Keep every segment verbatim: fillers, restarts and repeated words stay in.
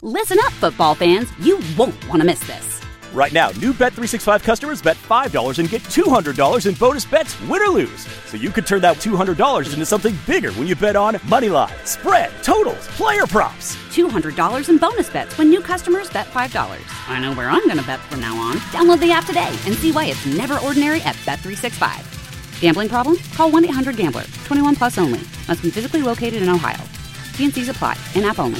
Listen up, football fans. You won't want to miss this. Right now, new Bet three sixty-five customers bet five dollars and get two hundred dollars in bonus bets, win or lose. So you could turn that two hundred dollars into something bigger when you bet on money line, spread, totals, player props. two hundred dollars in bonus bets when new customers bet five dollars. I know where I'm going to bet from now on. Download the app today and see why it's never ordinary at Bet three sixty-five. Gambling problem? Call one eight hundred gambler. twenty-one plus only. Must be physically located in Ohio. T and C's apply. In-app only.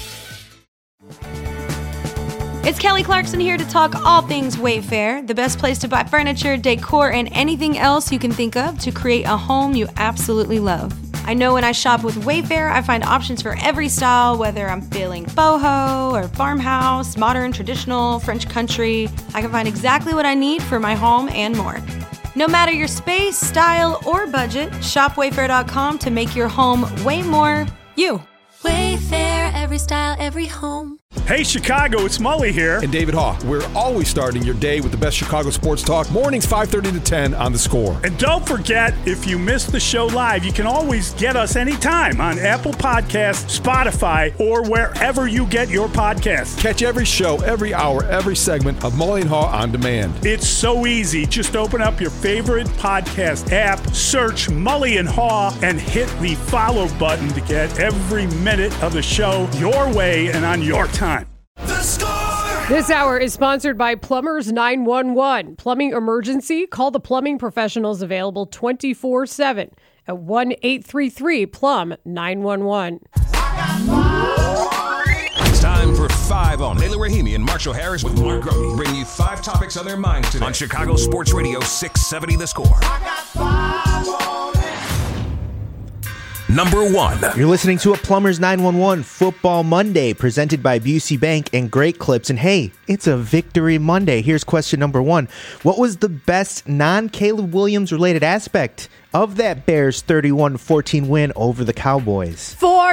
It's Kelly Clarkson here to talk all things Wayfair, the best place to buy furniture, decor, and anything else you can think of to create a home you absolutely love. I know when I shop with Wayfair, I find options for every style, whether I'm feeling boho or farmhouse, modern, traditional, French country. I can find exactly what I need for my home and more. No matter your space, style, or budget, shop wayfair dot com to make your home way more you. Wayfair, every style, every home. Hey Chicago, it's Mully here. And David Haw. We're always starting your day with the best Chicago sports talk. Mornings five thirty to ten on The Score. And don't forget, if you missed the show live, you can always get us anytime on Apple Podcasts, Spotify, or wherever you get your podcasts. Catch every show, every hour, every segment of Mully and Haw on demand. It's so easy. Just open up your favorite podcast app, search Mully and Haw, and hit the follow button to get every minute of the show your way and on your time. The Score! This hour is sponsored by Plumbers nine one one. Plumbing emergency? Call the plumbing professionals available twenty-four seven at one eight three three plumb nine one one. It's time for Five on. Layla Rahimi and Marshall Harris with Mark Grote bring you five topics on their minds today on Chicago Sports Radio six seventy The Score. I got five on it. Number one. You're listening to a Plumbers nine one one Football Monday presented by Busey Bank and Great Clips. And hey, it's a Victory Monday. Here's question number one. What was the best non-Caleb Williams related aspect of that Bears thirty-one fourteen win over the Cowboys? Four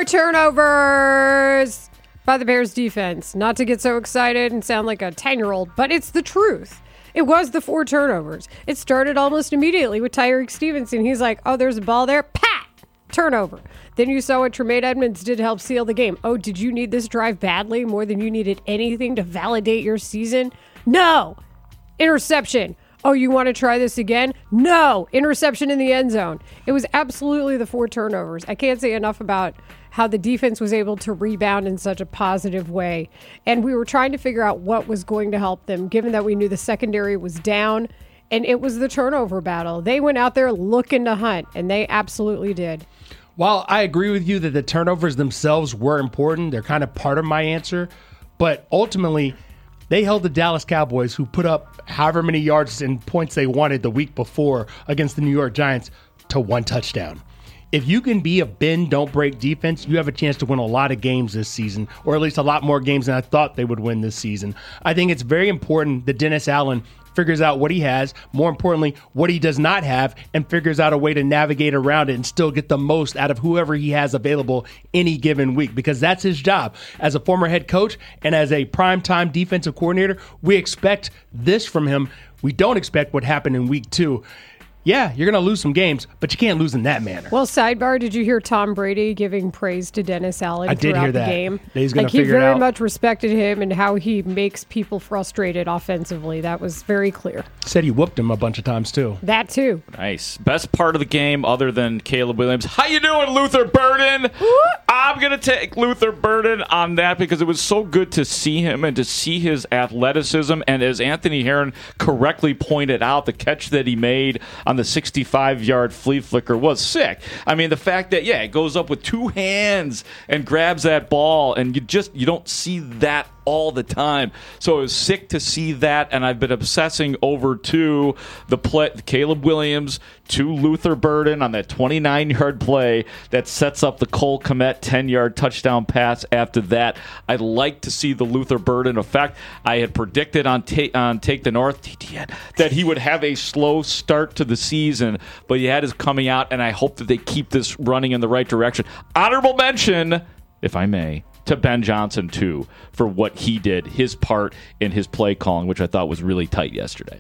turnovers by the Bears defense. Not to get so excited and sound like a ten-year-old, but it's the truth. It was the four turnovers. It started almost immediately with Tyreek Stevenson. He's like, oh, there's a ball there. Pat! Turnover. Then you saw what Tremaine Edmonds did to help seal the game. Oh, did you need this drive badly more than you needed anything to validate your season? No. Interception. Oh, you want to try this again? No. Interception in the end zone. It was absolutely the four turnovers. I can't say enough about how the defense was able to rebound in such a positive way. And we were trying to figure out what was going to help them, given that we knew the secondary was down. And it was the turnover battle. They went out there looking to hunt, and they absolutely did. While I agree with you that the turnovers themselves were important, they're kind of part of my answer, but ultimately, they held the Dallas Cowboys, who put up however many yards and points they wanted the week before against the New York Giants, to one touchdown. If you can be a bend, don't break defense, you have a chance to win a lot of games this season, or at least a lot more games than I thought they would win this season. I think it's very important that Dennis Allen figures out what he has, more importantly, what he does not have, and figures out a way to navigate around it and still get the most out of whoever he has available any given week, because that's his job. As a former head coach and as a primetime defensive coordinator, we expect this from him. We don't expect what happened in week two. Yeah, you're going to lose some games, but you can't lose in that manner. Well, sidebar, did you hear Tom Brady giving praise to Dennis Allen I did throughout hear the that. game? He's going like to he figure it very out. much respected him and how he makes people frustrated offensively. That was very clear. Said he whooped him a bunch of times, too. That, too. Nice. Best part of the game other than Caleb Williams. How you doing, Luther Burden? I'm going to take Luther Burden on that because it was so good to see him and to see his athleticism. And as Anthony Herron correctly pointed out, the catch that he made on the sixty-five-yard flea flicker was sick. I mean, the fact that, yeah, it goes up with two hands and grabs that ball, and you just you don't see that all the time. So it was sick to see that, and I've been obsessing over to the play, Caleb Williams to Luther Burden on that twenty-nine-yard play that sets up the Cole Kmet ten-yard touchdown pass after that. I'd like to see the Luther Burden effect. I had predicted on, ta- on Take the North T T N that he would have a slow start to the season, but he had his coming out, and I hope that they keep this running in the right direction. Honorable mention, if I may, to Ben Johnson, too, for what he did, his part in his play calling, which I thought was really tight yesterday.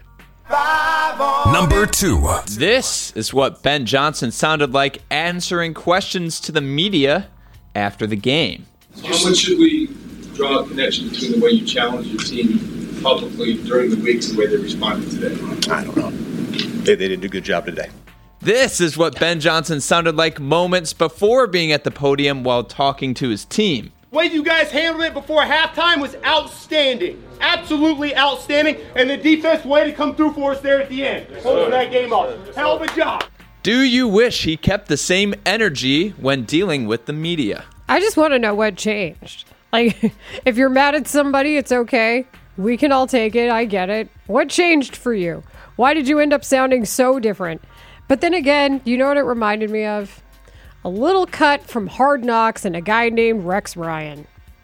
Number two. This is what Ben Johnson sounded like answering questions to the media after the game. How much should we draw a connection between the way you challenge your team publicly during the week and the way they responded today? I don't know. They, they did a good job today. This is what Ben Johnson sounded like moments before being at the podium while talking to his team. The way you guys handled it before halftime was outstanding. Absolutely outstanding. And the defense way to come through for us there at the end. Closing that game off. Hell of a job. Do you wish he kept the same energy when dealing with the media? I just want to know what changed. Like, if you're mad at somebody, it's okay. We can all take it. I get it. What changed for you? Why did you end up sounding so different? But then again, you know what it reminded me of? A little cut from Hard Knocks and a guy named Rex Ryan.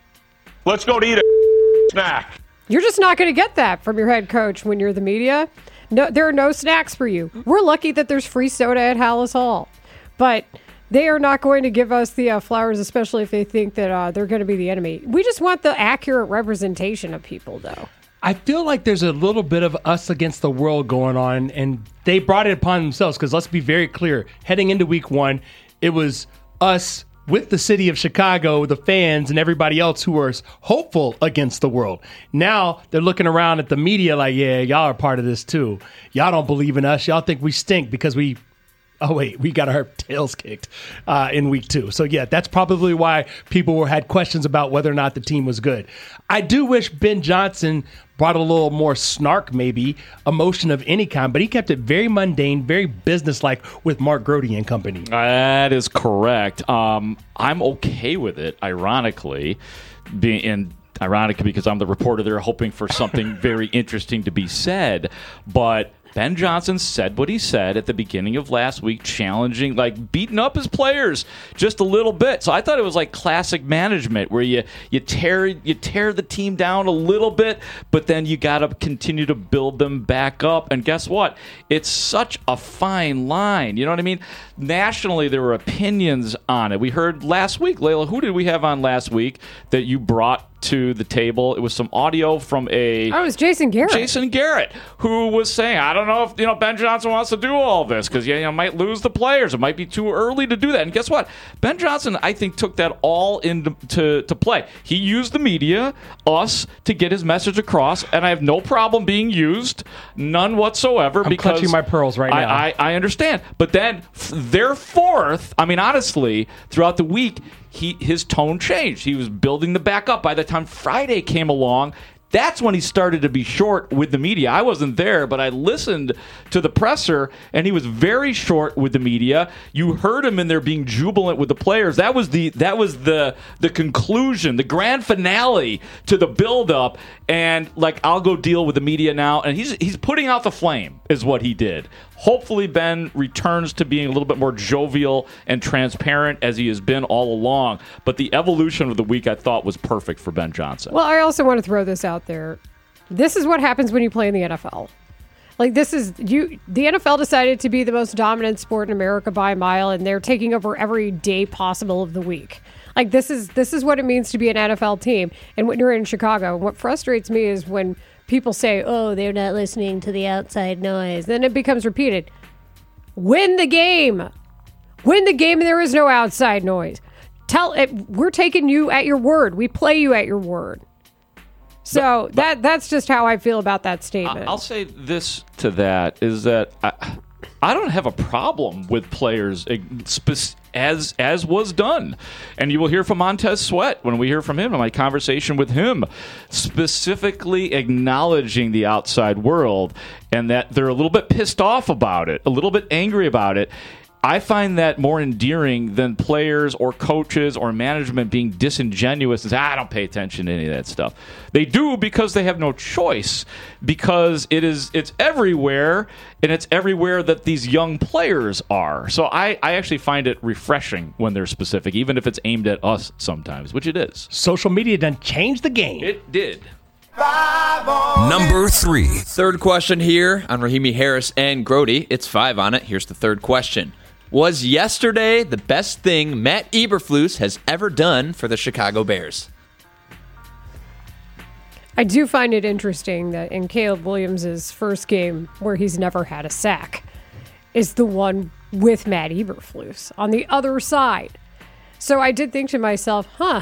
Let's go to eat a snack. You're just not going to get that from your head coach when you're the media. No, there are no snacks for you. We're lucky that there's free soda at Hallis Hall. But they are not going to give us the uh, flowers, especially if they think that uh, they're going to be the enemy. We just want the accurate representation of people, though. I feel like there's a little bit of us against the world going on, and they brought it upon themselves because let's be very clear. Heading into week one, it was us with the city of Chicago, the fans, and everybody else who were hopeful against the world. Now they're looking around at the media like, yeah, y'all are part of this too. Y'all don't believe in us. Y'all think we stink because we Oh, wait, we got our tails kicked uh, in week two. So, yeah, that's probably why people were, had questions about whether or not the team was good. I do wish Ben Johnson brought a little more snark, maybe, emotion of any kind, but he kept it very mundane, very businesslike with Mark Grote and company. That is correct. Um, I'm okay with it, ironically, being in. Ironic because I'm the reporter there hoping for something very interesting to be said. But Ben Johnson said what he said at the beginning of last week, challenging, like beating up his players just a little bit. So I thought it was like classic management where you you tear you tear the team down a little bit, but then you got to continue to build them back up. And guess what? It's such a fine line. You know what I mean? Nationally, there were opinions on it. We heard last week, Layla, who did we have on last week that you brought to the table? It was some audio from a oh, it was Jason Garrett. Jason Garrett, who was saying, I don't know if you know Ben Johnson wants to do all this because you know might lose the players. It might be too early to do that. And guess what? Ben Johnson, I think, took that all into to, to play. He used the media, us, to get his message across, and I have no problem being used, none whatsoever. I'm because clutching my pearls right now. I, I, I understand, but then f- their fourth. I mean, honestly, throughout the week. He his tone changed. He was building the back up. By the time Friday came along, that's when he started to be short with the media. I wasn't there, but I listened to the presser, and he was very short with the media. You heard him in there being jubilant with the players. That was the that was the the conclusion, the grand finale to the build-up. And like, I'll go deal with the media now. And he's he's putting out the flame, is what he did. Hopefully, Ben returns to being a little bit more jovial and transparent as he has been all along. But the evolution of the week, I thought, was perfect for Ben Johnson. Well, I also want to throw this out there. This is what happens when you play in the N F L. Like, this is you. The N F L decided to be the most dominant sport in America by a mile, and they're taking over every day possible of the week. Like, this is this is what it means to be an N F L team. And when you're in Chicago, what frustrates me is when people say, oh, they're not listening to the outside noise. Then it becomes repeated. Win the game. Win the game, and there is no outside noise. Tell it. We're taking you at your word. We play you at your word. So but, that that's just how I feel about that statement. I'll say this to that is that I, I don't have a problem with players as as was done. And you will hear from Montez Sweat when we hear from him in my conversation with him, specifically acknowledging the outside world and that they're a little bit pissed off about it, a little bit angry about it. I find that more endearing than players or coaches or management being disingenuous and say, I don't pay attention to any of that stuff. They do because they have no choice, because it is it's everywhere, and it's everywhere that these young players are. So I, I actually find it refreshing when they're specific, even if it's aimed at us sometimes, which it is. Social media done changed the game. It did. Number three. Third question here on Rahimi Harris and Grote. It's five on it. Here's the third question. Was yesterday the best thing Matt Eberflus has ever done for the Chicago Bears? I do find it interesting that in Caleb Williams' first game, where he's never had a sack, is the one with Matt Eberflus on the other side. So I did think to myself, huh,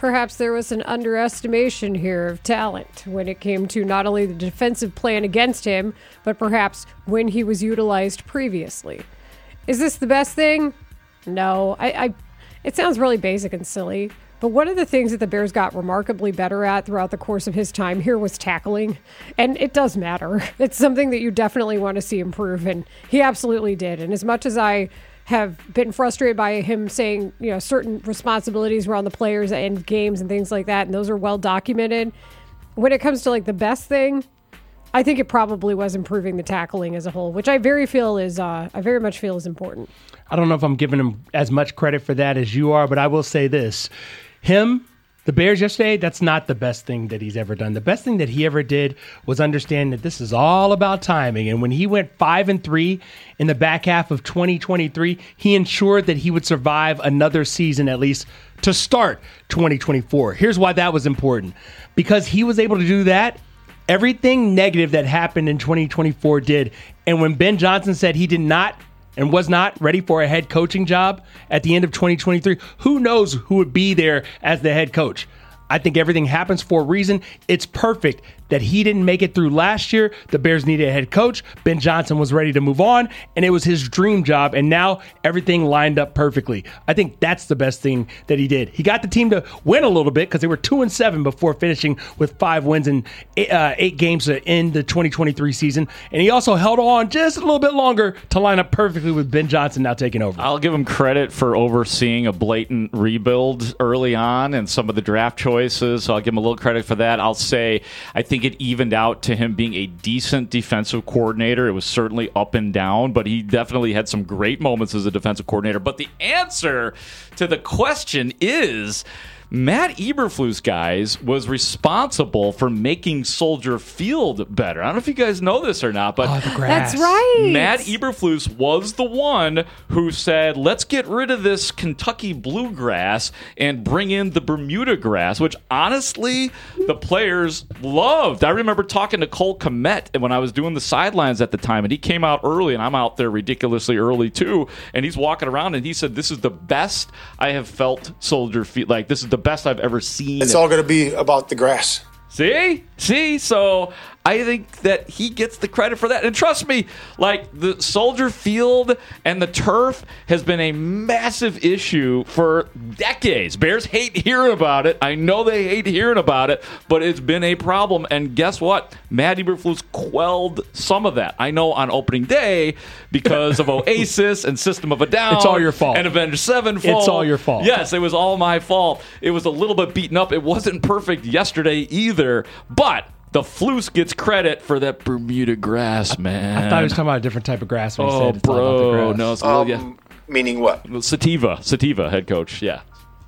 perhaps there was an underestimation here of talent when it came to not only the defensive plan against him, but perhaps when he was utilized previously. Is this the best thing? No. I, I it sounds really basic and silly, but one of the things that the Bears got remarkably better at throughout the course of his time here was tackling, and it does matter. It's something that you definitely want to see improve, and he absolutely did. And as much as I have been frustrated by him saying, you know, certain responsibilities were on the players and games and things like that, and those are well documented. When it comes to like the best thing, I think it probably was improving the tackling as a whole, which I very feel is, uh, I very much feel is important. I don't know if I'm giving him as much credit for that as you are, but I will say this: him, the Bears yesterday, that's not the best thing that he's ever done. The best thing that he ever did was understand that this is all about timing. And when he went five and three in the back half of twenty twenty-three, he ensured that he would survive another season at least to start twenty twenty-four. Here's why that was important. Because he was able to do that, everything negative that happened in twenty twenty-four did. And when Ben Johnson said he did not and was not ready for a head coaching job at the end of twenty twenty-three, who knows who would be there as the head coach? I think everything happens for a reason. It's perfect that he didn't make it through last year. The Bears needed a head coach. Ben Johnson was ready to move on, and it was his dream job, and now everything lined up perfectly. I think that's the best thing that he did. He got the team to win a little bit because they were two and seven before finishing with five wins in eight, uh, eight games to end the twenty twenty-three season, and he also held on just a little bit longer to line up perfectly with Ben Johnson now taking over. I'll give him credit for overseeing a blatant rebuild early on and some of the draft choices, so I'll give him a little credit for that. I'll say I think it evened out to him being a decent defensive coordinator. It was certainly up and down, but he definitely had some great moments as a defensive coordinator. But the answer to the question is Matt Eberflus, guys, was responsible for making Soldier Field better. I don't know if you guys know this or not, but oh, the grass. That's right. Matt Eberflus was the one who said, let's get rid of this Kentucky bluegrass and bring in the Bermuda grass, which honestly the players loved. I remember talking to Cole Kmet when I was doing the sidelines at the time, and he came out early, and I'm out there ridiculously early too, and he's walking around, and he said, this is the best I have felt Soldier Field. Like, this is the best I've ever seen. It's all going to be about the grass. See? See? So I think that he gets the credit for that. And trust me, like the Soldier Field and the turf has been a massive issue for decades. Bears hate hearing about it. I know they hate hearing about it, but it's been a problem. And guess what? Matt Eberflus quelled some of that. I know on opening day because of Oasis and System of a Down. It's all your fault. And Avenged Sevenfold. It's all your fault. Yes, it was all my fault. It was a little bit beaten up. It wasn't perfect yesterday either, but the Flus gets credit for that Bermuda grass, man. I thought he was talking about a different type of grass when he oh, said it's all about the bro, grass. no, it's Um, yeah. Meaning what? Sativa, Sativa head coach, yeah.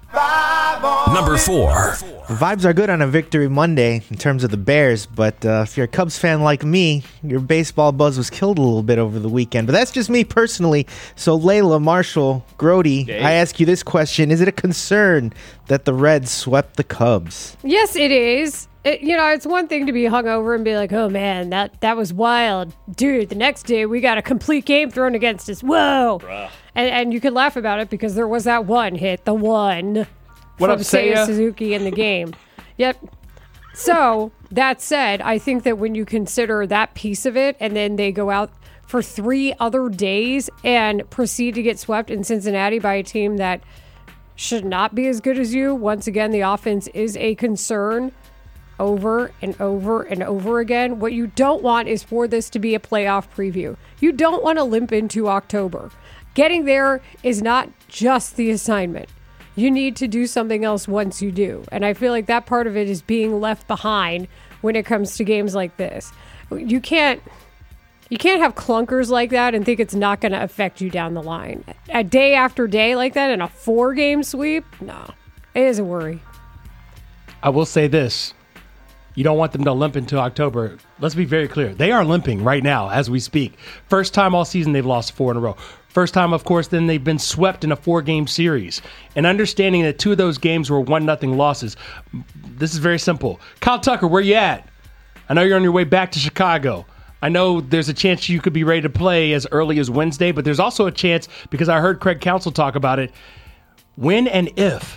Number four. Vibes are good on a Victory Monday in terms of the Bears, but uh, if you're a Cubs fan like me, your baseball buzz was killed a little bit over the weekend. But that's just me personally. So Layla, Marshall, Grody, Hey. I ask you this question. Is it a concern that the Reds swept the Cubs? Yes, it is. It, you know, it's one thing to be hungover and be like, oh, man, that, that was wild. Dude, the next day we got a complete game thrown against us. Whoa. And, and you can laugh about it because there was that one hit, the one What from up, Seiya? Seiya Suzuki in the game. Yep. So, that said, I think that when you consider that piece of it and then they go out for three other days and proceed to get swept in Cincinnati by a team that should not be as good as you, once again, the offense is a concern. Over and over and over again. What you don't want is for this to be a playoff preview. You don't want to limp into October. Getting there is not just the assignment. You need to do something else once you do. And I feel like that part of it is being left behind when it comes to games like this. You can't you can't have clunkers like that and think it's not going to affect you down the line. A day after day like that in a four-game sweep? No. It is a worry. I will say this. You don't want them to limp into October. Let's be very clear. They are limping right now as we speak. First time all season they've lost four in a row. First time, of course, then they've been swept in a four-game series. And understanding that two of those games were one nothing losses, this is very simple. Kyle Tucker, where you at? I know you're on your way back to Chicago. I know there's a chance you could be ready to play as early as Wednesday, but there's also a chance, because I heard Craig Counsell talk about it, when and if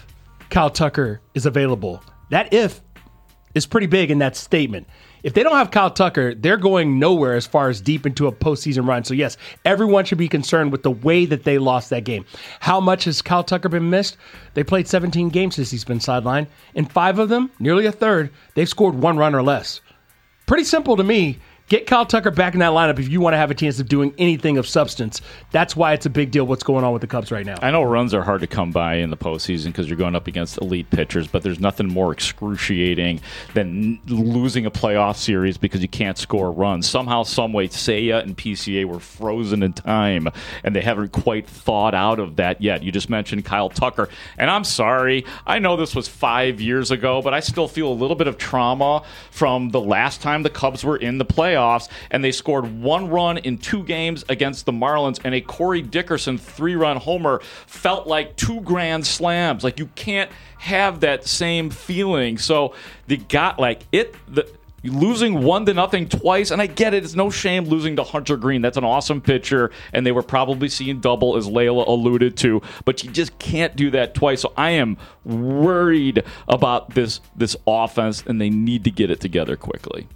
Kyle Tucker is available. That if is pretty big in that statement. If they don't have Kyle Tucker, they're going nowhere as far as deep into a postseason run. So, yes, everyone should be concerned with the way that they lost that game. How much has Kyle Tucker been missed? They played seventeen games since he's been sidelined. In five of them, nearly a third, they've scored one run or less. Pretty simple to me. Get Kyle Tucker back in that lineup if you want to have a chance of doing anything of substance. That's why it's a big deal what's going on with the Cubs right now. I know runs are hard to come by in the postseason because you're going up against elite pitchers, but there's nothing more excruciating than losing a playoff series because you can't score runs. Somehow, someway, Seiya and P C A were frozen in time, and they haven't quite thawed out of that yet. You just mentioned Kyle Tucker, and I'm sorry. I know this was five years ago, but I still feel a little bit of trauma from the last time the Cubs were in the playoffs. And they scored one run in two games against the Marlins, and a Corey Dickerson three-run homer felt like two grand slams. Like, you can't have that same feeling. So they got like it. The, losing one to nothing twice, and I get it. It's no shame losing to Hunter Green. That's an awesome pitcher, and they were probably seeing double, as Layla alluded to. But you just can't do that twice. So I am worried about this this offense, and they need to get it together quickly.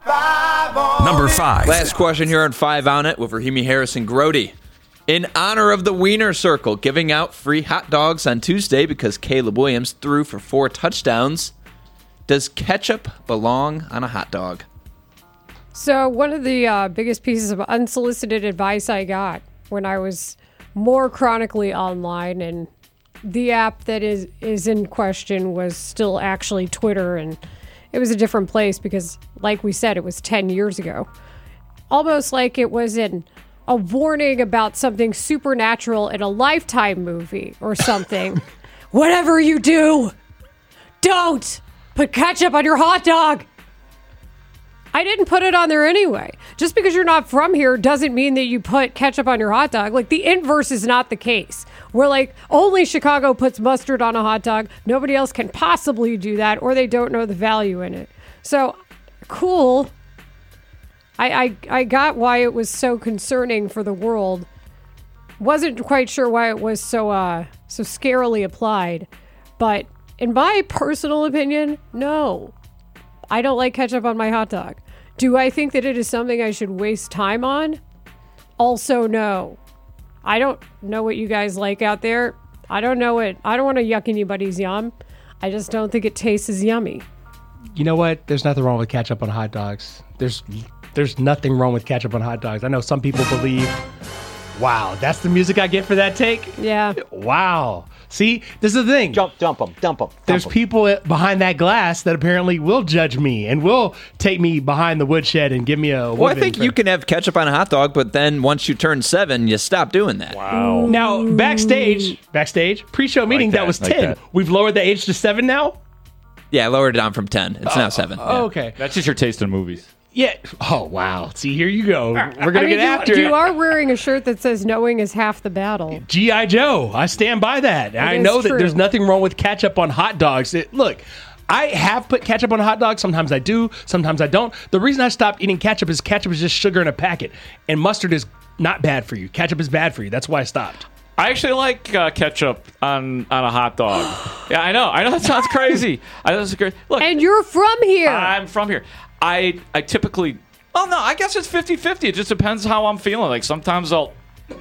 Number five. Last question here on Five on It with Rahimi Harris and Grody. In honor of the Wiener Circle, giving out free hot dogs on Tuesday because Caleb Williams threw for four touchdowns. Does ketchup belong on a hot dog? So one of the uh, biggest pieces of unsolicited advice I got when I was more chronically online, and the app that is, is in question was still actually Twitter, and it was a different place because, like we said, it was ten years ago. Almost like it was in a warning about something supernatural in a Lifetime movie or something. Whatever you do, don't put ketchup on your hot dog. I didn't put it on there anyway. Just because you're not from here doesn't mean that you put ketchup on your hot dog. Like, the inverse is not the case. Where, like, only Chicago puts mustard on a hot dog. Nobody else can possibly do that, or they don't know the value in it. So, cool. I, I, I got why it was so concerning for the world. Wasn't quite sure why it was so, uh, so scarily applied. But in my personal opinion, no. I don't like ketchup on my hot dog. Do I think that it is something I should waste time on? Also, no. I don't know what you guys like out there. I don't know it. I don't want to yuck anybody's yum. I just don't think it tastes as yummy. You know what? There's nothing wrong with ketchup on hot dogs. There's there's nothing wrong with ketchup on hot dogs. I know some people believe, wow, that's the music I get for that take? Yeah. Wow. See, this is the thing. Jump, dump them, dump them. There's people behind that glass that apparently will judge me and will take me behind the woodshed and give me a. Well, I think you can have ketchup on a hot dog, but then once you turn seven, you stop doing that. Wow. Now, backstage, backstage, pre-show meeting, Like that, that was like ten. that. We've lowered the age to seven now? Yeah, I lowered it down from ten. It's now seven. Oh, Yeah. okay. That's just your taste in movies. Yeah. Oh, wow. See, here you go. We're going I to mean, get you, after you it. are wearing a shirt that says knowing is half the battle. G I. Joe. I stand by that. I is know that true. there's nothing wrong with ketchup on hot dogs. It, look, I have put ketchup on hot dogs. Sometimes I do. Sometimes I don't. The reason I stopped eating ketchup is ketchup is just sugar in a packet. And mustard is not bad for you. Ketchup is bad for you. That's why I stopped. I actually like uh, ketchup on, on a hot dog. Yeah, I know. I know that sounds crazy. I know that's great. Look, And you're from here. I'm from here. I I typically. Well, no, I guess it's fifty-fifty. It just depends how I'm feeling. Like, sometimes I'll.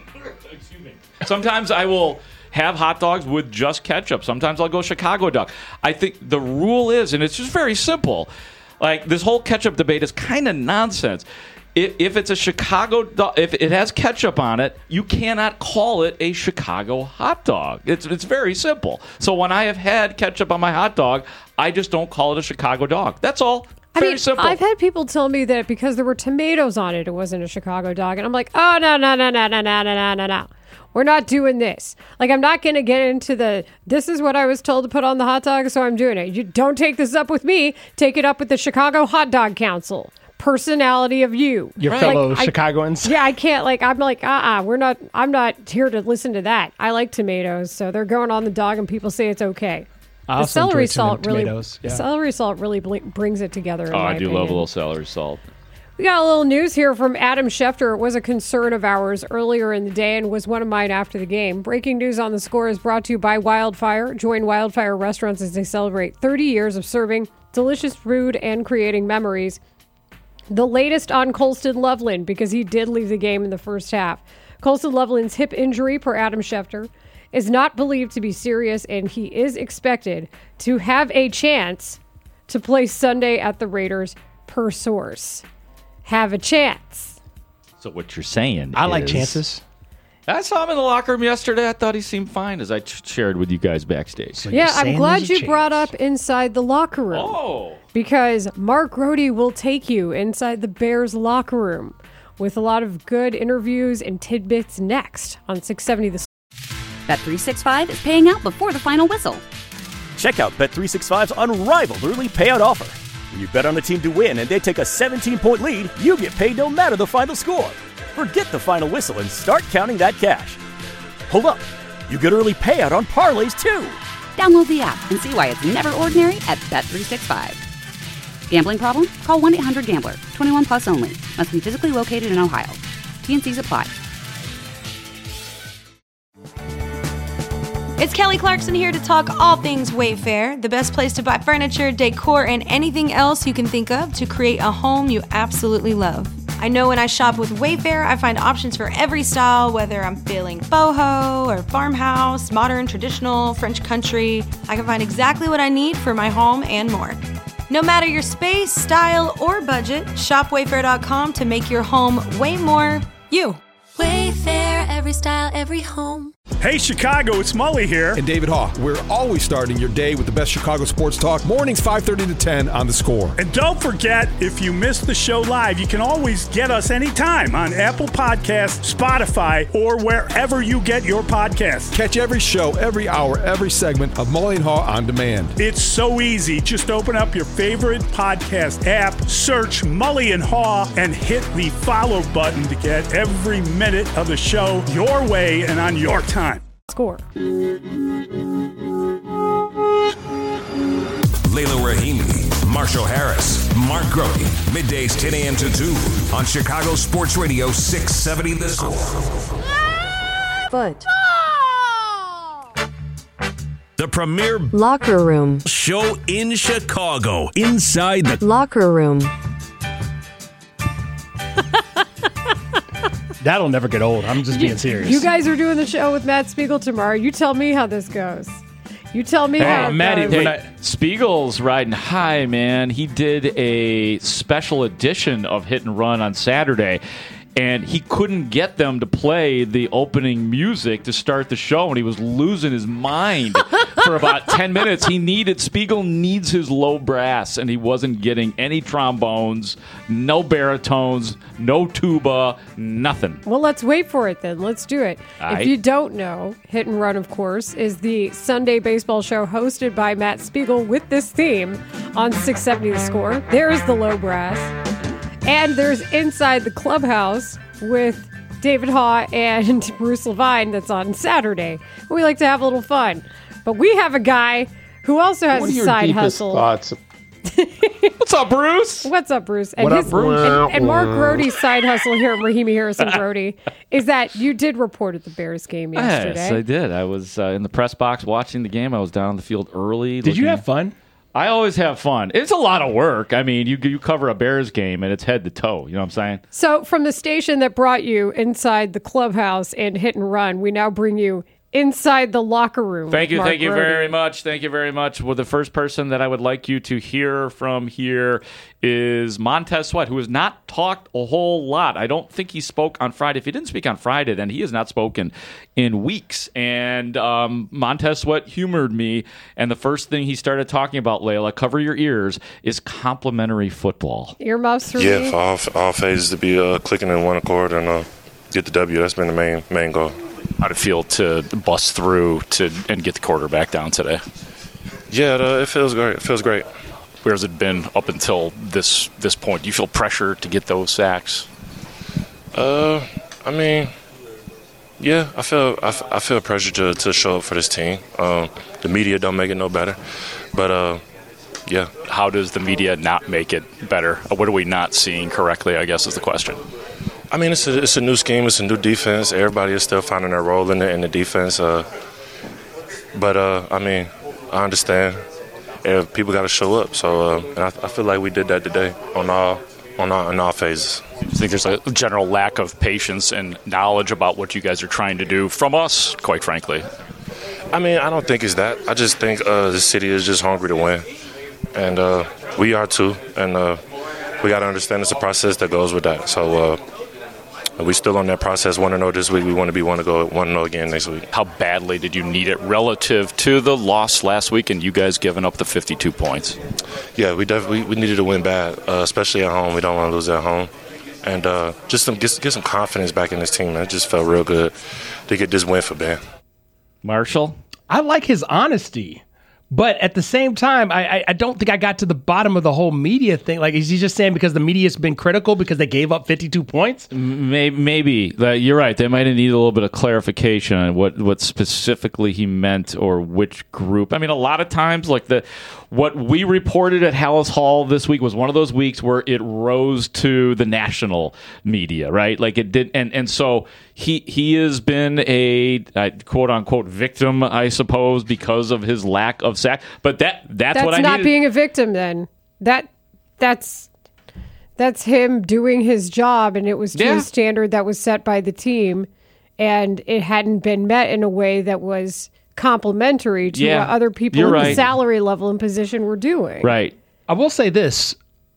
Excuse me. Sometimes I will have hot dogs with just ketchup. Sometimes I'll go Chicago dog. I think the rule is, and it's just very simple. Like, this whole ketchup debate is kind of nonsense. If, if it's a Chicago dog, if it has ketchup on it, you cannot call it a Chicago hot dog. It's it's very simple. So when I have had ketchup on my hot dog, I just don't call it a Chicago dog. That's all. I Very mean, simple. I've had people tell me that because there were tomatoes on it, it wasn't a Chicago dog. And I'm like, oh, no, no, no, no, no, no, no, no, no, no. We're not doing this. Like, I'm not going to get into the, this is what I was told to put on the hot dog, so I'm doing it. You don't take this up with me. Take it up with the Chicago Hot Dog Council. Personality of you. Your Like, fellow I- Chicagoans. Yeah, I can't, like, I'm like, uh-uh, we're not, I'm not here to listen to that. I like tomatoes, so they're going on the dog and people say it's okay. I The also celery enjoy tom- salt really, tomatoes, yeah. celery salt really bl- brings it together. In Oh, my I do opinion. love a little celery salt. We got a little news here from Adam Schefter. It was a concern of ours earlier in the day and was one of mine after the game. Breaking news on the score is brought to you by Wildfire. Join Wildfire Restaurants as they celebrate thirty years of serving delicious food and creating memories. The latest on Colston Loveland, because he did leave the game in the first half. Colston Loveland's hip injury, per Adam Schefter, is not believed to be serious, and he is expected to have a chance to play Sunday at the Raiders, per source. Have a chance. So what you're saying I like is- chances. I saw him in the locker room yesterday. I thought he seemed fine, as I ch- shared with you guys backstage. Yeah, I'm glad you brought up inside the locker room. Oh. Because Mark Grody will take you inside the Bears locker room with a lot of good interviews and tidbits next on six seventy The Bet three sixty-five is paying out before the final whistle. Check out Bet three sixty-five's unrivaled early payout offer. When you bet on a team to win and they take a seventeen-point lead, you get paid no matter the final score. Forget the final whistle and start counting that cash. Hold up. You get early payout on parlays, too. Download the app and see why it's never ordinary at Bet three sixty-five. Gambling problem? Call one eight hundred gambler. twenty-one plus only. Must be physically located in Ohio. T N Cs apply. It's Kelly Clarkson here to talk all things Wayfair, the best place to buy furniture, decor, and anything else you can think of to create a home you absolutely love. I know when I shop with Wayfair, I find options for every style, whether I'm feeling boho or farmhouse, modern, traditional, French country. I can find exactly what I need for my home and more. No matter your space, style, or budget, shop wayfair dot com to make your home way more you. Wayfair, every style, every home. Hey, Chicago, it's Mully here. And David Haw. We're always starting your day with the best Chicago sports talk. Mornings five thirty to ten on The Score. And don't forget, if you missed the show live, you can always get us anytime on Apple Podcasts, Spotify, or wherever you get your podcasts. Catch every show, every hour, every segment of Mully and Haw on demand. It's so easy. Just open up your favorite podcast app, search Mully and Haw, and hit the follow button to get every minute of the show your way and on your time. Score. Layla Rahimi, Marshall Harris, Mark Grody. Middays ten a.m. to two on Chicago Sports Radio six seventy The Score. Foot. The premier Locker room. show in Chicago. Inside the Locker room. That'll never get old. I'm just being serious. You guys are doing the show with Matt Spiegel tomorrow. You tell me how this goes. You tell me how it Maddie, goes. when I, Spiegel's riding high, man. He did a special edition of Hit and Run on Saturday, and he couldn't get them to play the opening music to start the show, and he was losing his mind for about ten minutes. He needed, Spiegel needs his low brass, and he wasn't getting any trombones, no baritones, no tuba, nothing. Well, let's wait for it then. Let's do it. All if right. you don't know, Hit and Run, of course, is the Sunday baseball show hosted by Matt Spiegel with this theme on six seventy The Score. There's the low brass. And there's Inside the Clubhouse with David Haw and Bruce Levine that's on Saturday. We like to have a little fun. But we have a guy who also has What are a your side deepest hustle. thoughts? What's up, Bruce? What's up, Bruce? And What up, his- Bruce? And, and Mark Grody's side hustle here at Rahimi Harrison Grody is that you did report at the Bears game yesterday. Yes, I did. I was uh, in the press box watching the game. I was down on the field early. Did you looking- have fun? I always have fun. It's a lot of work. I mean, you you cover a Bears game, and it's head to toe. You know what I'm saying? So from the station that brought you Inside the Clubhouse and Hit and Run, we now bring you Inside the Locker Room. Thank with you, Mark thank you Grody. very much. Thank you very much. Well, the first person that I would like you to hear from here is Montez Sweat, who has not talked a whole lot. I don't think he spoke on Friday. If he didn't speak on Friday, then he has not spoken in weeks. And um, Montez Sweat humored me, and the first thing he started talking about, Layla, cover your ears, is complimentary football. Earmuffs for Yeah, me. for all, all phases to be uh, clicking in one accord and uh, get the W. That's been the main main goal. How'd it feel to bust through to and get the quarterback down today? Yeah, it, uh, it feels great. It feels great. Where's it been up until this this point? Do you feel pressure to get those sacks? Uh, I mean, yeah, I feel I, f- I feel pressure to, to show up for this team. Um, the media don't make it no better, but uh, yeah. How does the media not make it better? What are we not seeing correctly, I guess, is the question. I mean, it's a, it's a new scheme. It's a new defense. Everybody is still finding their role in the, in the defense. Uh, but, uh, I mean, I understand. Yeah, people got to show up. So uh, and I, I feel like we did that today on all, on all, on all phases. I think there's a general lack of patience and knowledge about what you guys are trying to do from us, quite frankly. I mean, I don't think it's that. I just think uh, the city is just hungry to win. And uh, we are too. And uh, we got to understand it's a process that goes with that. So, uh, we're still on that process. one and oh this week. We want to be one to go one and oh again next week. How badly did you need it relative to the loss last week and you guys giving up the fifty-two points? Yeah, we definitely we needed to win bad, uh, especially at home. We don't want to lose at home. And uh, just some, get, get some confidence back in this team, man. It just felt real good to get this win for Ben. Marshall? I like his honesty. But at the same time, I, I I don't think I got to the bottom of the whole media thing. Like, is he just saying because the media's been critical because they gave up fifty-two points? Maybe. maybe. You're right. They might have needed a little bit of clarification on what, what specifically he meant or which group. I mean, a lot of times, like the what we reported at Hallis Hall this week was one of those weeks where it rose to the national media, right? Like it did. And, and so he he has been a, a quote-unquote victim, I suppose, because of his lack of sack. But that that's, that's what I not needed. being a victim then. That that's that's him doing his job, and it was to Yeah. a standard that was set by the team, and it hadn't been met in a way that was complementary to Yeah, what other people you're in right. the salary level and position were doing. Right. I will say this.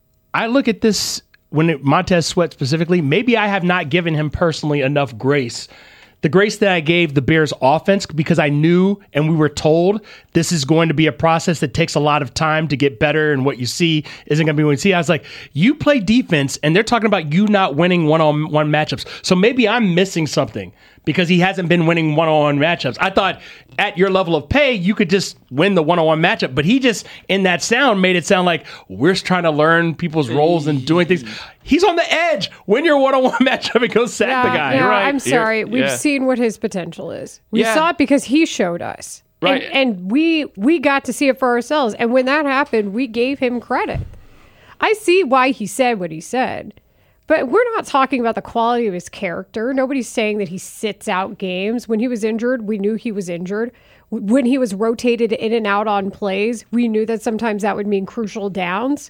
I look at this when it, Montez Sweat specifically, maybe I have not given him personally enough grace. The grace that I gave the Bears offense, because I knew and we were told this is going to be a process that takes a lot of time to get better, and what you see isn't going to be what you see. I was like, you play defense, and they're talking about you not winning one-on-one matchups. So maybe I'm missing something because he hasn't been winning one-on-one matchups. I thought at your level of pay, you could just win the one-on-one matchup. But he just, in that sound, made it sound like we're trying to learn people's roles and doing things. He's on the edge. Win your one-on-one matchup and go sack Yeah, the guy. no, You're right. I'm sorry. You're- We've yeah. seen what his potential is. We Yeah. saw it because he showed us. Right. And, and we we got to see it for ourselves. And when that happened, we gave him credit. I see why he said what he said. But we're not talking about the quality of his character. Nobody's saying that he sits out games. When he was injured, we knew he was injured. W- When he was rotated in and out on plays, we knew that sometimes that would mean crucial downs.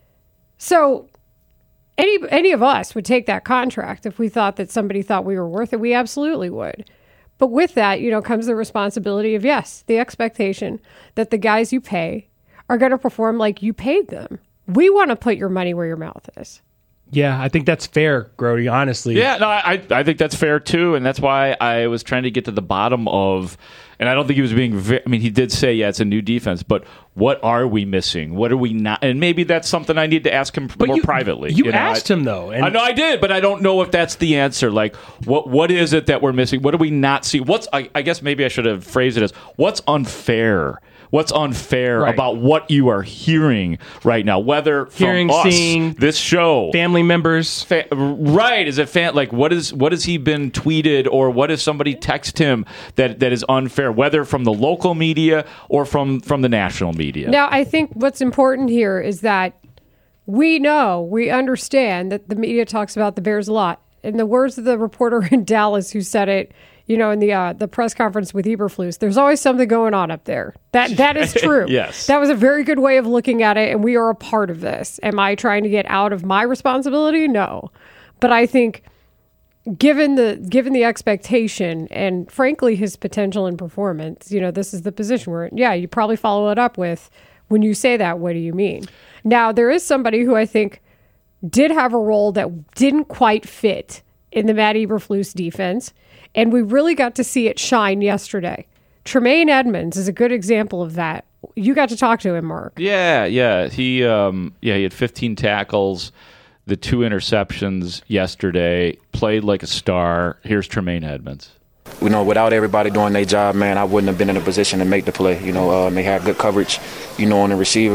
So any any of us would take that contract if we thought that somebody thought we were worth it. We absolutely would. But with that, you know, comes the responsibility of, yes, the expectation that the guys you pay are going to perform like you paid them. We want to put your money where your mouth is. Yeah, I think that's fair, Grody, honestly. Yeah, no, I I think that's fair too, and that's why I was trying to get to the bottom of, and I don't think he was being. Ve- I mean, he did say, yeah, it's a new defense, but what are we missing? What are we not? And maybe that's something I need to ask him more you- privately. you know, asked I, him, though, and- I know I did, but I don't know if that's the answer. Like, what what is it that we're missing? What do we not see? What's I, I guess maybe I should have phrased it as what's unfair. What's unfair Right. about what you are hearing right now? Whether from Hearing, us, seeing, this show, family members, Fa- right? Is it fan like what is what has he been tweeted or what has somebody text him that that is unfair? Whether from the local media or from from the national media. Now, I think what's important here is that we know, we understand that the media talks about the Bears a lot. In the words of the reporter in Dallas who said it, you know, in the uh, the press conference with Eberflus, there's always something going on up there. That that is true. Yes. That was a very good way of looking at it, and we are a part of this. Am I trying to get out of my responsibility? No. But I think given the given the expectation and frankly his potential and performance, you know, this is the position where, yeah, you probably follow it up with, when you say that, what do you mean? Now, there is somebody who I think did have a role that didn't quite fit in the Matt Eberflus defense, and we really got to see it shine yesterday. Tremaine Edmonds is a good example of that. You got to talk to him, Mark. Yeah, yeah. He um yeah, he had fifteen tackles, the two interceptions yesterday, played like a star. Here's Tremaine Edmonds. You know, without everybody doing their job, man, I wouldn't have been in a position to make the play. You know, uh, they had good coverage, you know, on the receiver,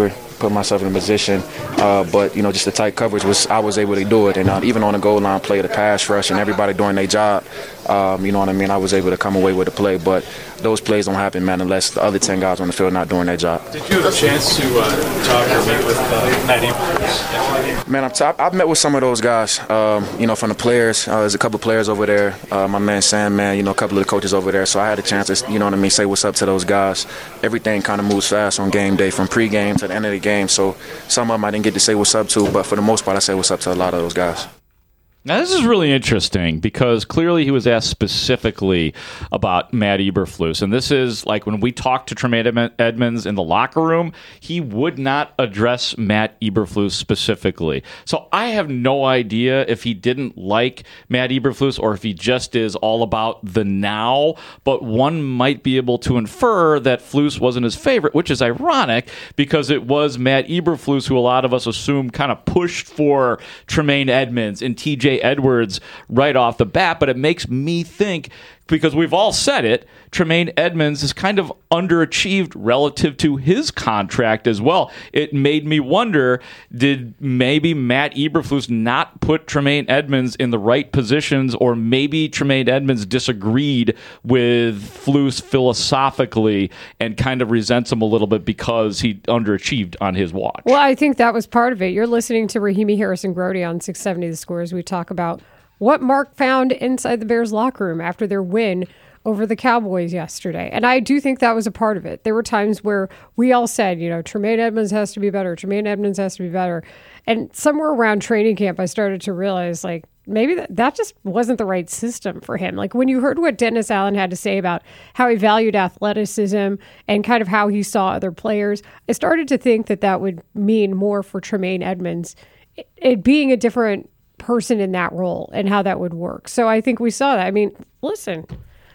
put myself in a position. Uh, but, you know, just the tight coverage, was I was able to do it. And uh, even on the goal line play, the pass rush, and everybody doing their job, um, you know what I mean, I was able to come away with the play. But those plays don't happen, man, unless the other ten guys on the field not doing their job. Did you have a chance to uh, talk or meet with uh, Matt Eberflus? Man, I've, t- I've met with some of those guys, um, you know, from the players. Uh, there's a couple of players over there. Uh, my man Sam, man, you know, a couple of the coaches over there. So I had a chance to, you know what I mean, say what's up to those guys. Everything kind of moves fast on game day, from pregame to the end of the game. So some of them I didn't get to say what's up to, but for the most part, I say what's up to a lot of those guys. Now, this is really interesting because clearly he was asked specifically about Matt Eberflus. And this is like when we talked to Tremaine Edmonds in the locker room, he would not address Matt Eberflus specifically. So I have no idea if he didn't like Matt Eberflus or if he just is all about the now. But one might be able to infer that Flus wasn't his favorite, which is ironic because it was Matt Eberflus who a lot of us assume kind of pushed for Tremaine Edmonds and T J Edwards right off the bat, but it makes me think, because we've all said it, Tremaine Edmonds is kind of underachieved relative to his contract as well. It made me wonder, did maybe Matt Eberflus not put Tremaine Edmonds in the right positions, or maybe Tremaine Edmonds disagreed with Flus philosophically and kind of resents him a little bit because he underachieved on his watch? Well, I think that was part of it. You're listening to Rahimi Harrison-Grody on six seventy The Score as we talk about what Mark found inside the Bears locker room after their win over the Cowboys yesterday. And I do think that was a part of it. There were times where we all said, you know, Tremaine Edmonds has to be better. Tremaine Edmonds has to be better. And somewhere around training camp, I started to realize, like, maybe that, that just wasn't the right system for him. Like, when you heard what Dennis Allen had to say about how he valued athleticism and kind of how he saw other players, I started to think that that would mean more for Tremaine Edmonds, it, it being a different person in that role and how that would work. So I think we saw that. I mean, listen,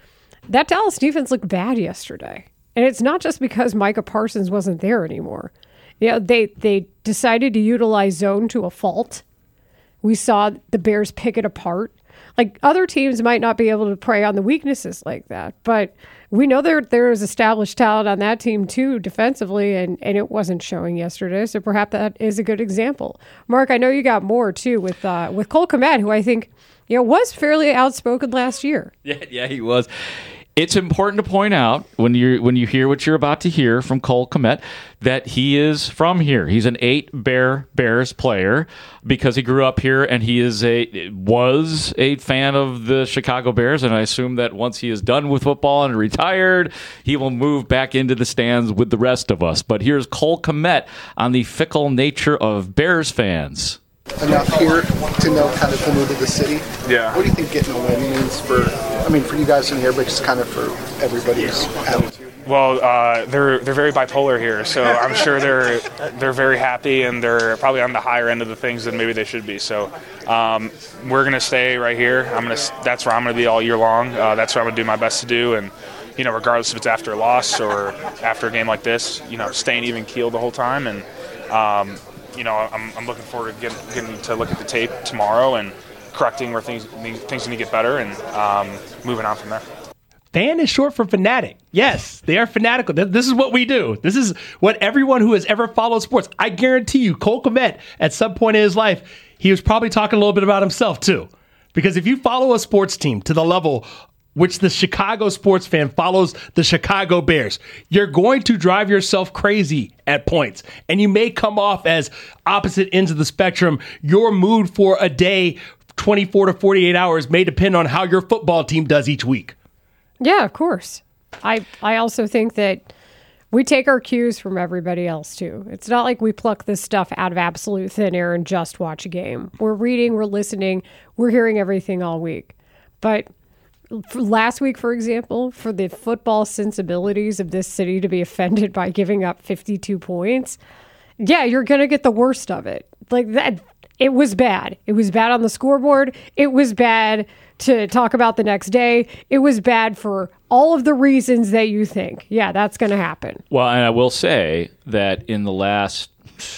that Dallas defense looked bad yesterday. And it's not just because Micah Parsons wasn't there anymore. You know, they, they decided to utilize zone to a fault. We saw the Bears pick it apart. Like, other teams might not be able to prey on the weaknesses like that, but we know there there is established talent on that team too defensively, and, and it wasn't showing yesterday. So perhaps that is a good example. Mark, I know you got more too with uh, with Cole Kmet, who I think you know was fairly outspoken last year. Yeah, yeah, he was. It's important to point out when you when you hear what you're about to hear from Cole Kmet that he is from here. He's an eight Bear Bears player because he grew up here, and he is a was a fan of the Chicago Bears. And I assume that once he is done with football and retired, he will move back into the stands with the rest of us. But here's Cole Kmet on the fickle nature of Bears fans. Enough here to know kind of the mood of the city. Yeah. What do you think getting a win means for, I mean, for you guys in here, but just kind of for everybody's attitude? Well, uh, they're they're very bipolar here, so I'm sure they're they're very happy, and they're probably on the higher end of the things than maybe they should be. So um, we're gonna stay right here. I'm gonna that's where I'm gonna be all year long. Uh, that's what I'm gonna do my best to do, and you know, regardless if it's after a loss or after a game like this, you know, staying even keel the whole time. And um, you know, I'm, I'm looking forward to getting, getting to look at the tape tomorrow and correcting where things things need to get better, and um, moving on from there. Fan is short for fanatic. Yes, they are fanatical. This is what we do. This is what everyone who has ever followed sports, I guarantee you, Cole Kmet, at some point in his life, he was probably talking a little bit about himself too. Because if you follow a sports team to the level which the Chicago sports fan follows the Chicago Bears, you're going to drive yourself crazy at points. And you may come off as opposite ends of the spectrum. Your mood for a day, twenty-four to forty-eight hours, may depend on how your football team does each week. Yeah, of course. I I also think that we take our cues from everybody else, too. It's not like we pluck this stuff out of absolute thin air and just watch a game. We're reading, we're listening, we're hearing everything all week. But for last week, for example, for the football sensibilities of this city to be offended by giving up fifty-two points, yeah, you're going to get the worst of it. Like that, it was bad. It was bad on the scoreboard. It was bad to talk about the next day. It was bad for all of the reasons that you think. Yeah, that's going to happen. Well, and I will say that in the last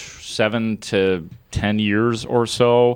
seven to ten years or so,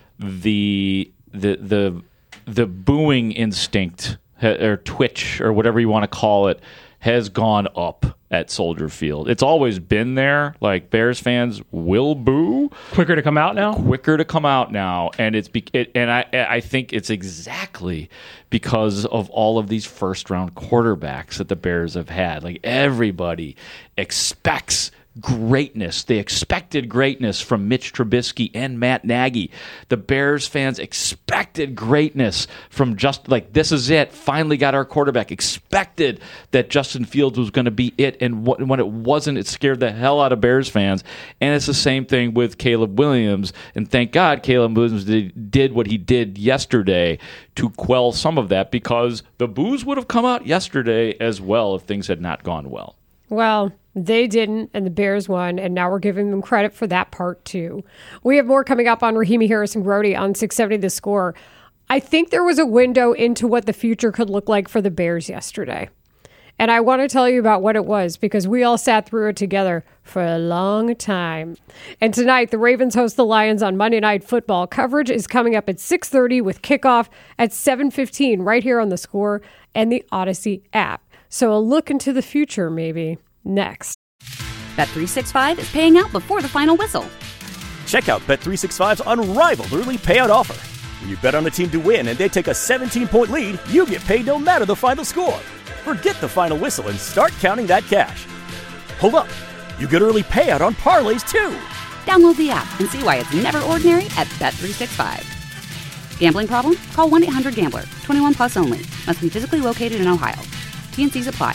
the the the the booing instinct or twitch or whatever you want to call it has gone up at Soldier Field. It's always been there. Like, Bears fans will boo. Quicker to come out now? Quicker to come out now. And it's be- it, and I I think it's exactly because of all of these first-round quarterbacks that the Bears have had. Like, everybody expects greatness. They expected greatness from Mitch Trubisky and Matt Nagy. The Bears fans expected greatness from just like, this is it. Finally got our quarterback. Expected that Justin Fields was going to be it. And wh- when it wasn't, it scared the hell out of Bears fans. And it's the same thing with Caleb Williams. And thank God Caleb Williams did, did what he did yesterday to quell some of that, because the boos would have come out yesterday as well if things had not gone well. Well, they didn't, and the Bears won, and now we're giving them credit for that part, too. We have more coming up on Rahimi Harris and Grody on six seventy The Score. I think there was a window into what the future could look like for the Bears yesterday. And I want to tell you about what it was, because we all sat through it together for a long time. And tonight, the Ravens host the Lions on Monday Night Football. Coverage is coming up at six thirty with kickoff at seven fifteen right here on The Score and the Odyssey app. So a look into the future, maybe, next. Bet three sixty-five is paying out before the final whistle. Check out Bet three sixty-five's unrivaled early payout offer. When you bet on a team to win and they take a seventeen-point lead, you get paid no matter the final score. Forget the final whistle and start counting that cash. Hold up. You get early payout on parlays, too. Download the app and see why it's never ordinary at Bet three sixty-five. Gambling problem? Call one eight hundred gambler. twenty-one plus only. Must be physically located in Ohio. T N Cs apply.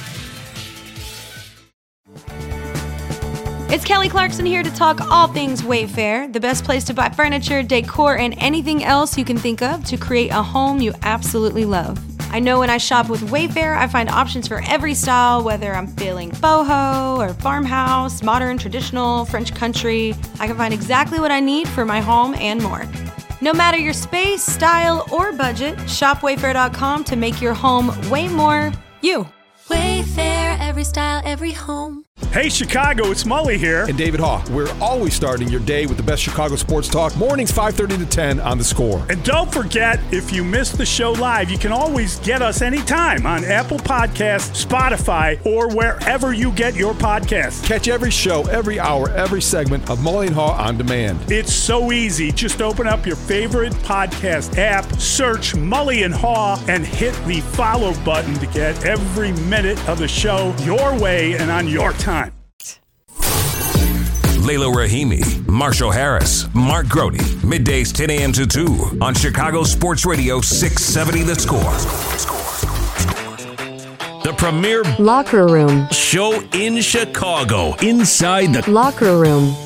It's Kelly Clarkson here to talk all things Wayfair, the best place to buy furniture, decor, and anything else you can think of to create a home you absolutely love. I know when I shop with Wayfair, I find options for every style, whether I'm feeling boho or farmhouse, modern, traditional, French country. I can find exactly what I need for my home and more. No matter your space, style, or budget, shop wayfair dot com to make your home way more you. Wayfair, every style, every home. Hey, Chicago, it's Mully here. And David Haw. We're always starting your day with the best Chicago sports talk. Mornings five thirty to ten on The Score. And don't forget, if you missed the show live, you can always get us anytime on Apple Podcasts, Spotify, or wherever you get your podcasts. Catch every show, every hour, every segment of Mully and Haw on demand. It's so easy. Just open up your favorite podcast app, search Mully and Haw, and hit the follow button to get every minute of the show your way and on your time. Layla Rahimi, Marshall Harris, Mark Grody, middays ten a.m. to two on Chicago Sports Radio six seventy The Score. The premier locker room show in Chicago, inside the locker room.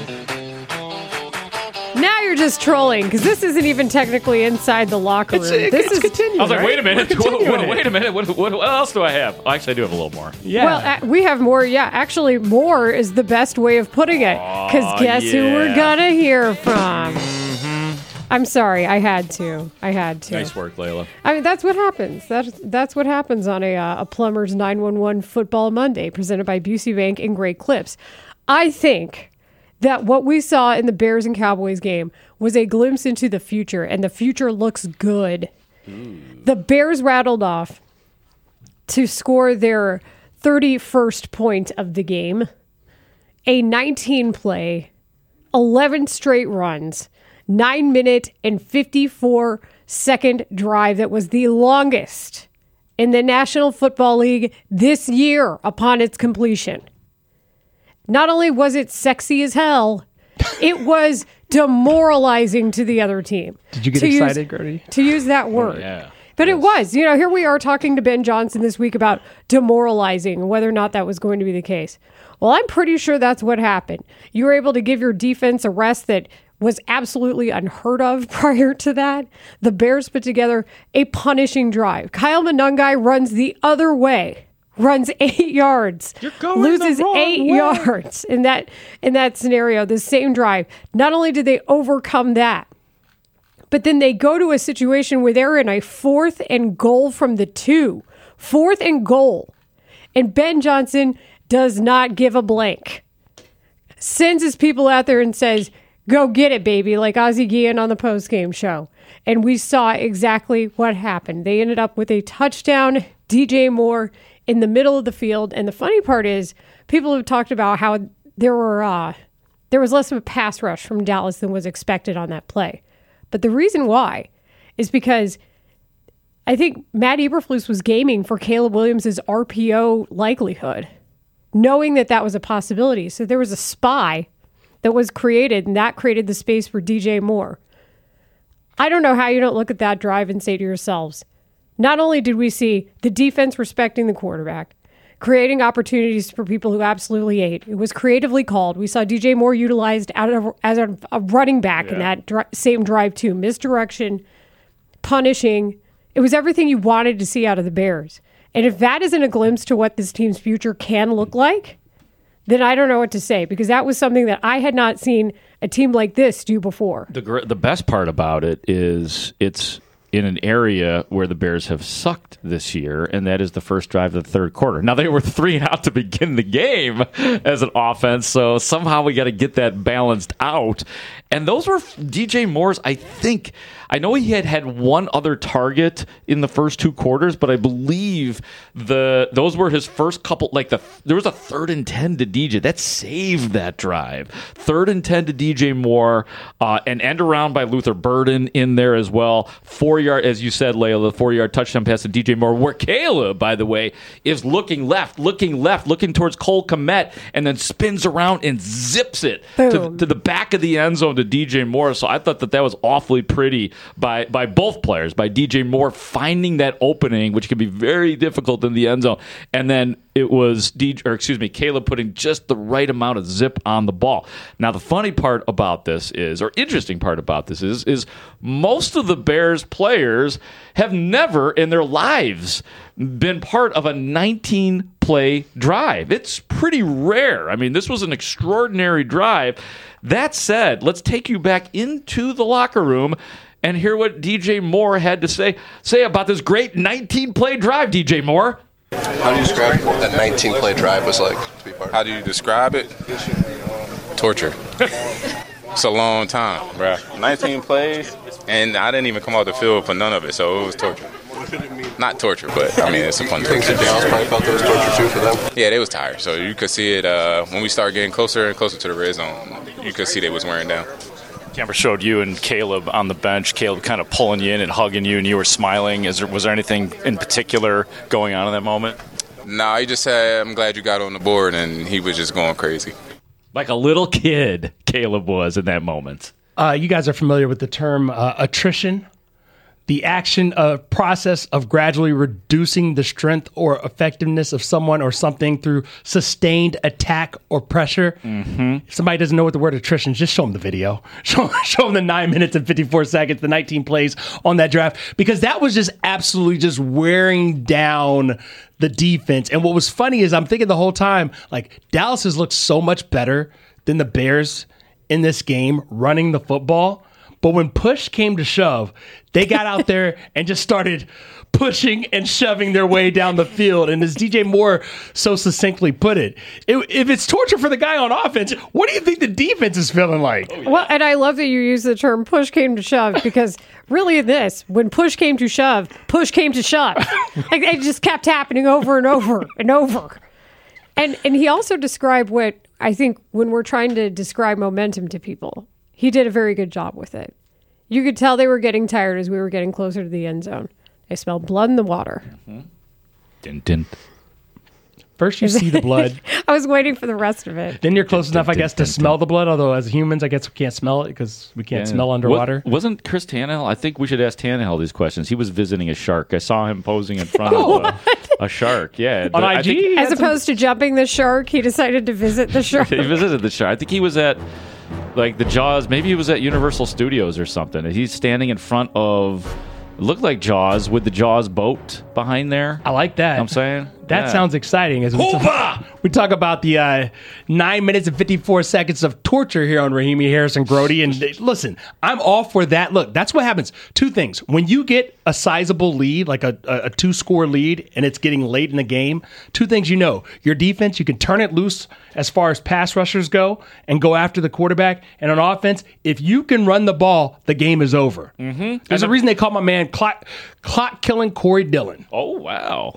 Now you're just trolling, because this isn't even technically inside the locker room. It's, this it's is continuing. I was like, right? wait a minute. We're Wait, wait a minute. What, what, what else do I have? Oh, actually, I do have a little more. Yeah. Well, uh, we have more. Yeah, actually, more is the best way of putting it. Because Oh, guess yeah. who we're gonna hear from? Mm-hmm. I'm sorry, I had to. I had to. Nice work, Layla. I mean, that's what happens. That's that's what happens on a uh, a Plumber's nine one one Football Monday, presented by Busey Bank and Great Clips. I think that what we saw in the Bears and Cowboys game was a glimpse into the future, and the future looks good. Mm. The Bears rattled off to score their thirty-first point of the game, a nineteen-play, eleven straight runs, nine minute and fifty-four second drive that was the longest in the National Football League this year upon its completion. Not only was it sexy as hell, it was demoralizing to the other team. Did you get to excited, use, Grody? To use that word. Oh, yeah. But yes. It was. You know, here we are talking to Ben Johnson this week about demoralizing and whether or not that was going to be the case. Well, I'm pretty sure that's what happened. You were able to give your defense a rest that was absolutely unheard of prior to that. The Bears put together a punishing drive. Kyle Monangai runs the other way. Runs eight yards, loses eight way. yards in that in that scenario, the same drive. Not only did they overcome that, but then they go to a situation where they're in a fourth and goal from the two. Fourth and goal. And Ben Johnson does not give a blank. Sends his people out there and says, go get it, baby, like Ozzie Guillen on the postgame show. And we saw exactly what happened. They ended up with a touchdown. D J Moore in the middle of the field. And the funny part is people have talked about how there were uh, there was less of a pass rush from Dallas than was expected on that play. But the reason why is because I think Matt Eberflus was gaming for Caleb Williams' R P O likelihood, knowing that that was a possibility. So there was a spy that was created, and that created the space for D J Moore. I don't know how you don't look at that drive and say to yourselves, not only did we see the defense respecting the quarterback, creating opportunities for people who absolutely ate. It was creatively called. We saw D J Moore utilized out of, as a, a running back yeah. in that dri- same drive too. Misdirection, punishing. It was everything you wanted to see out of the Bears. And if that isn't a glimpse to what this team's future can look like, then I don't know what to say, because that was something that I had not seen a team like this do before. The gr- the best part about it is it's in an area where the Bears have sucked this year, and that is the first drive of the third quarter. Now, they were three and out to begin the game as an offense, so somehow we got to get that balanced out. And those were D J Moore's, I think. I know he had had one other target in the first two quarters, but I believe the those were his first couple. Like the there was a third and ten to D J that saved that drive. Third and ten to D J Moore, uh, and end around by Luther Burden in there as well. Four yard, as you said, Layla, the four yard touchdown pass to D J Moore, where Caleb, by the way, is looking left, looking left, looking towards Cole Kmet, and then spins around and zips it to, to the back of the end zone to D J Moore. So I thought that that was awfully pretty by by both players, by D J Moore finding that opening, which can be very difficult in the end zone, and then it was D J, or excuse me, Caleb putting just the right amount of zip on the ball. Now, the funny part about this is, or interesting part about this is, is most of the Bears players have never in their lives been part of a nineteen-play drive. It's pretty rare. I mean, this was an extraordinary drive. That said, let's take you back into the locker room and hear what D J Moore had to say say about this great nineteen-play drive, D J Moore. How do you describe what that nineteen-play drive was like? How do you describe it? Torture. It's a long time, bro. nineteen plays, and I didn't even come off the field for none of it, so it was torture. Not torture, but I mean, it's a fun torture. Dallas probably felt it was torture too for them. Yeah, they was tired, so you could see it uh, when we started getting closer and closer to the red zone. You could see they was wearing down. Camera showed you and Caleb on the bench, Caleb kind of pulling you in and hugging you, and you were smiling. Is there, was there anything in particular going on in that moment? No, nah, he just said, I'm glad you got on the board, and he was just going crazy. Like a little kid, Caleb was in that moment. Uh, you guys are familiar with the term uh, attrition, the action of process of gradually reducing the strength or effectiveness of someone or something through sustained attack or pressure. Mm-hmm. If somebody doesn't know what the word attrition is, just show them the video. Show, show them the nine minutes and fifty-four seconds, the nineteen plays on that draft, because that was just absolutely just wearing down the defense. And what was funny is I'm thinking the whole time, like, Dallas has looked so much better than the Bears in this game running the football. But when push came to shove, they got out there and just started pushing and shoving their way down the field. And as D J Moore so succinctly put it, it if it's torture for the guy on offense, what do you think the defense is feeling like? Oh, yeah. Well, and I love that you use the term push came to shove, because really in this, when push came to shove, push came to shove. Like, it just kept happening over and over and over. And and he also described what I think when we're trying to describe momentum to people, he did a very good job with it. You could tell they were getting tired as we were getting closer to the end zone. They smelled blood in the water. Mm-hmm. Dun, dun. First you see the blood. I was waiting for the rest of it. Then you're close dun, enough, dun, I guess, dun, to dun, smell dun. the blood, although as humans, I guess we can't smell it because we can't yeah. smell underwater. What, wasn't Chris Tannehill? I think we should ask Tannehill these questions. He was visiting a shark. I saw him posing in front of a, a shark. Yeah. On I G? Think, As opposed to jumping the shark, he decided to visit the shark. He visited the shark. I think he was at... like the Jaws, maybe he was at Universal Studios or something. He's standing in front of, it looked like Jaws with the Jaws boat behind there. I like that. You know what I'm saying? That yeah. sounds exciting. As we, talk, we talk about the uh, nine minutes and fifty-four seconds of torture here on Rahimi Harrison Grody. And they, listen, I'm all for that. Look, that's what happens. Two things. When you get a sizable lead, like a, a, a two-score lead, and it's getting late in the game, two things you know. Your defense, you can turn it loose as far as pass rushers go and go after the quarterback. And on offense, if you can run the ball, the game is over. Mm-hmm. There's and a reason they call my man clock, clock killing Corey Dillon. Oh, wow.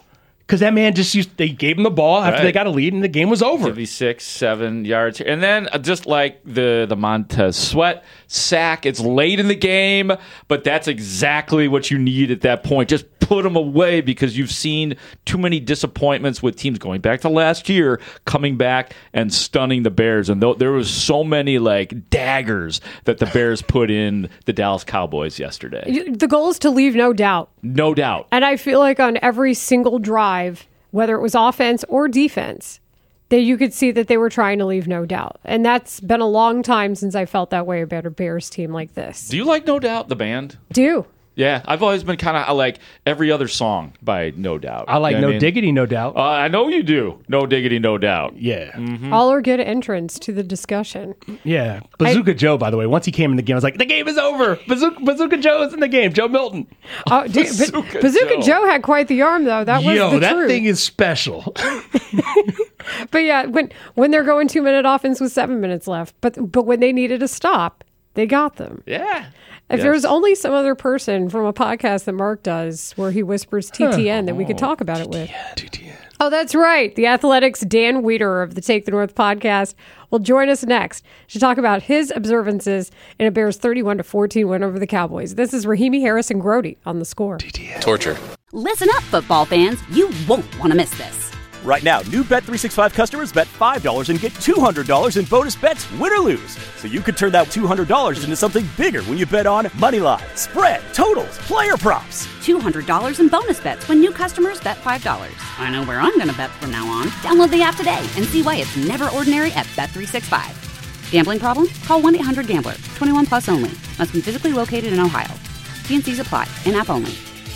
Because that man just used, they gave him the ball after Right. they got a lead and the game was over. fifty-six, seven yards. And then uh, just like the, the Montez Sweat sack, it's late in the game, but that's exactly what you need at that point. Just put them away because you've seen too many disappointments with teams going back to last year, coming back and stunning the Bears. And th- there was so many like daggers that the Bears put in the Dallas Cowboys yesterday. You- The goal is to leave no doubt. No doubt. And I feel like on every single drive, whether it was offense or defense, that you could see that they were trying to leave no doubt. And that's been a long time since I felt that way about a Bears team like this. Do you like No Doubt, the band? Do. Yeah, I've always been kind of like every other song by No Doubt. I like You know No what I mean? Diggity, No Doubt. Uh, I know you do. No Diggity, No Doubt. Yeah. Mhm. All are good entrance to the discussion. Yeah. Bazooka Joe, by the way, once he came in the game, I was like, the game is over. Bazooka, Bazooka Joe is in the game. Joe Milton. Oh, dude, Bazooka, Bazooka Joe. Joe had quite the arm, though. That was Yo, the that truth. thing is special. But yeah, when when they're going two minute offense with seven minutes left, but but when they needed a stop, they got them. Yeah. If Yes. there was only some other person from a podcast that Mark does where he whispers T T N that we could talk about it with. T T N. Oh, that's right. The Athletics' Dan Weeder of the Take the North podcast will join us next to talk about his observances in a Bears thirty-one to fourteen win over the Cowboys. This is Rahimi Harris and Grody on The Score. Torture. Listen up, football fans. You won't want to miss this. Right now, new Bet three sixty-five customers bet five dollars and get two hundred dollars in bonus bets, win or lose. So you could turn that two hundred dollars into something bigger when you bet on money line, spread, totals, player props. two hundred dollars in bonus bets when new customers bet five dollars. I know where I'm going to bet from now on. Download the app today and see why it's never ordinary at Bet three sixty-five. Gambling problem? Call one eight hundred gambler. twenty-one plus only. Must be physically located in Ohio. T and C's apply. In-app only.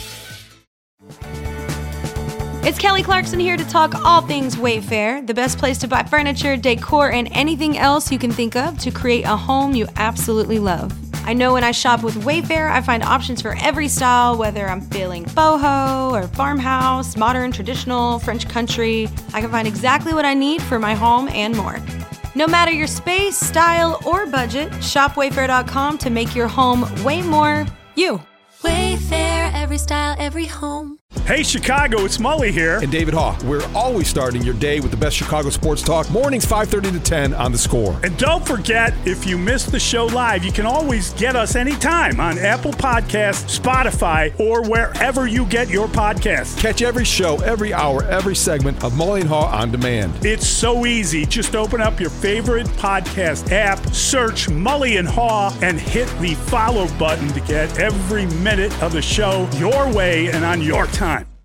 It's Kelly Clarkson here to talk all things Wayfair, the best place to buy furniture, decor, and anything else you can think of to create a home you absolutely love. I know when I shop with Wayfair, I find options for every style, whether I'm feeling boho or farmhouse, modern, traditional, French country. I can find exactly what I need for my home and more. No matter your space, style, or budget, shop wayfair dot com to make your home way more you. Wayfair, every style, every home. Hey, Chicago, it's Mully here. And David Haw. We're always starting your day with the best Chicago sports talk. Mornings five thirty to ten on The Score. And don't forget, if you missed the show live, you can always get us anytime on Apple Podcasts, Spotify, or wherever you get your podcasts. Catch every show, every hour, every segment of Mully and Haw on demand. It's so easy. Just open up your favorite podcast app, search Mully and Haw, and hit the follow button to get every minute of the show your way and on your time.